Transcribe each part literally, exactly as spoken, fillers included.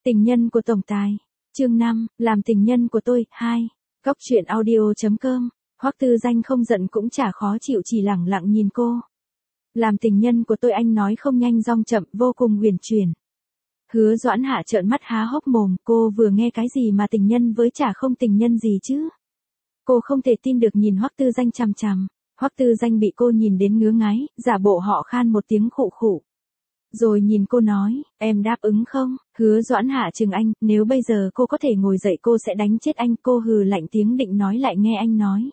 Tình nhân của tổng tài. Chương năm, làm tình nhân của tôi. hai. Góc truyện audio chấm com. Hoắc Tư Danh không giận cũng chả khó chịu, chỉ lẳng lặng nhìn cô. Làm tình nhân của tôi, anh nói không nhanh dong chậm, vô cùng huyền chuyển. Hứa Doãn Hạ trợn mắt há hốc mồm, cô vừa nghe cái gì mà tình nhân với chả không tình nhân gì chứ? Cô không thể tin được nhìn Hoắc Tư Danh chằm chằm. Hoắc Tư Danh bị cô nhìn đến ngứa ngáy, giả bộ họ khan một tiếng khụ khụ. Rồi nhìn cô nói, em đáp ứng không? Hứa Doãn Hạ chừng anh, nếu bây giờ cô có thể ngồi dậy cô sẽ đánh chết anh. Cô hừ lạnh tiếng định nói lại nghe anh nói.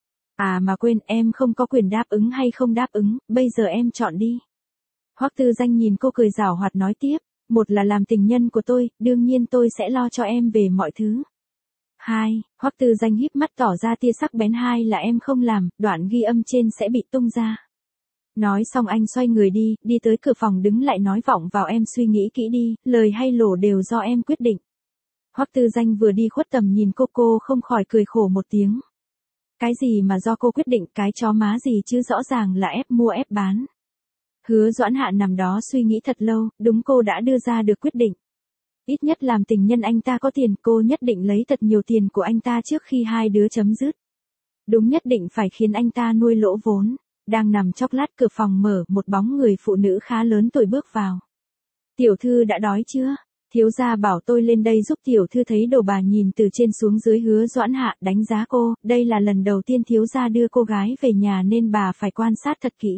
À mà quên, em không có quyền đáp ứng hay không đáp ứng, bây giờ em chọn đi. Hoắc Tư Danh nhìn cô cười giảo hoạt nói tiếp, một là làm tình nhân của tôi, đương nhiên tôi sẽ lo cho em về mọi thứ. Hai, Hoắc Tư Danh híp mắt tỏ ra tia sắc bén. Hai là em không làm, đoạn ghi âm trên sẽ bị tung ra. Nói xong anh xoay người đi, đi tới cửa phòng đứng lại nói vọng vào, em suy nghĩ kỹ đi, lời hay lổ đều do em quyết định. Hoắc Tư Danh vừa đi khuất tầm nhìn cô, cô không khỏi cười khổ một tiếng. Cái gì mà do cô quyết định, cái chó má gì chứ, rõ ràng là ép mua ép bán. Hứa Doãn Hạ nằm đó suy nghĩ thật lâu, đúng cô đã đưa ra được quyết định. Ít nhất làm tình nhân anh ta có tiền, cô nhất định lấy thật nhiều tiền của anh ta trước khi hai đứa chấm dứt. Đúng, nhất định phải khiến anh ta nuôi lỗ vốn. Đang nằm chốc lát, cửa phòng mở, một bóng người phụ nữ khá lớn tuổi bước vào. Tiểu thư đã đói chưa? Thiếu gia bảo tôi lên đây giúp tiểu thư. Thấy đồ bà nhìn từ trên xuống dưới Hứa Doãn Hạ, đánh giá cô, đây là lần đầu tiên thiếu gia đưa cô gái về nhà nên bà phải quan sát thật kỹ.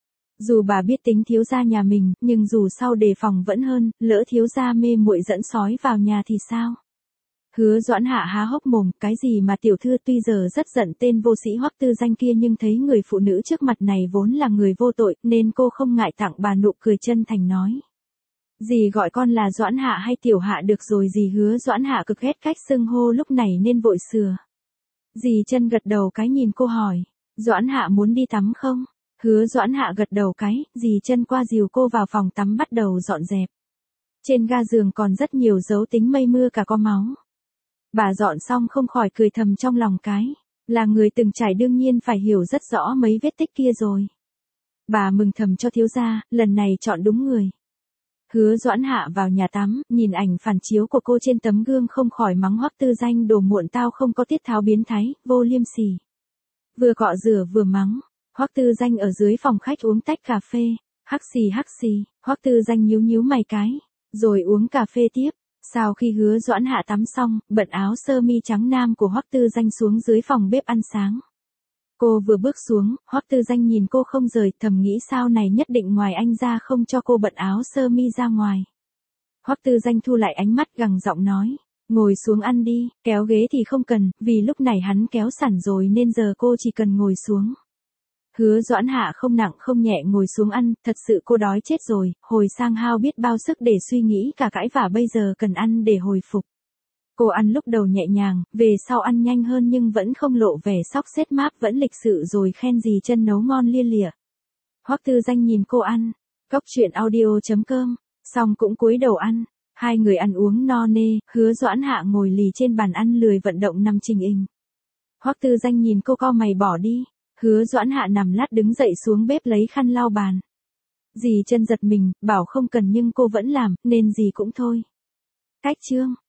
Dù bà biết tính thiếu gia nhà mình, nhưng dù sau đề phòng vẫn hơn, lỡ thiếu gia mê muội dẫn sói vào nhà thì sao? Hứa Doãn Hạ há hốc mồm, cái gì mà tiểu thư? Tuy giờ rất giận tên vô sĩ Hoắc Tư Danh kia, nhưng thấy người phụ nữ trước mặt này vốn là người vô tội, nên cô không ngại tặng bà nụ cười chân thành nói. Dì gọi con là Doãn Hạ hay Tiểu Hạ được rồi. Dì Hứa Doãn Hạ cực ghét cách xưng hô lúc này nên vội sửa. Dì chân gật đầu cái nhìn cô hỏi, Doãn Hạ muốn đi tắm không? Hứa Doãn Hạ gật đầu cái, dì chân qua dìu cô vào phòng tắm bắt đầu dọn dẹp. Trên ga giường còn rất nhiều dấu tính mây mưa cả có máu. Bà dọn xong không khỏi cười thầm trong lòng cái, là người từng trải đương nhiên phải hiểu rất rõ mấy vết tích kia rồi. Bà mừng thầm cho thiếu gia, lần này chọn đúng người. Hứa Doãn Hạ vào nhà tắm, nhìn ảnh phản chiếu của cô trên tấm gương không khỏi mắng Hoắc Tư Danh, đồ muộn tao không có tiết tháo biến thái, vô liêm sỉ. Vừa cọ rửa vừa mắng. Hoắc Tư Danh ở dưới phòng khách uống tách cà phê, hắc xì hắc xì. Hoắc Tư Danh nhíu nhíu mày cái, rồi uống cà phê tiếp. Sau khi Hứa Doãn Hạ tắm xong, bận áo sơ mi trắng nam của Hoắc Tư Danh xuống dưới phòng bếp ăn sáng. Cô vừa bước xuống, Hoắc Tư Danh nhìn cô không rời, thầm nghĩ sao này nhất định ngoài anh ra không cho cô bận áo sơ mi ra ngoài. Hoắc Tư Danh thu lại ánh mắt gằn giọng nói, ngồi xuống ăn đi, kéo ghế thì không cần, vì lúc này hắn kéo sẵn rồi nên giờ cô chỉ cần ngồi xuống. Hứa Doãn Hạ không nặng không nhẹ ngồi xuống ăn, thật sự cô đói chết rồi, hồi sang hao biết bao sức để suy nghĩ cả cãi vả, bây giờ cần ăn để hồi phục. Cô ăn lúc đầu nhẹ nhàng, về sau ăn nhanh hơn nhưng vẫn không lộ vẻ sóc xếp máp, vẫn lịch sự rồi khen dì chân nấu ngon lia lịa. Hoắc Tư Danh nhìn cô ăn, góc truyện audio chấm com, xong cũng cúi đầu ăn, hai người ăn uống no nê, Hứa Doãn Hạ ngồi lì trên bàn ăn lười vận động nằm trình hình. Hoắc Tư Danh nhìn cô cau mày bỏ đi. Hứa Doãn Hạ nằm lát đứng dậy xuống bếp lấy khăn lau bàn. Dì chân giật mình, bảo không cần nhưng cô vẫn làm, nên dì cũng thôi. Cách chương.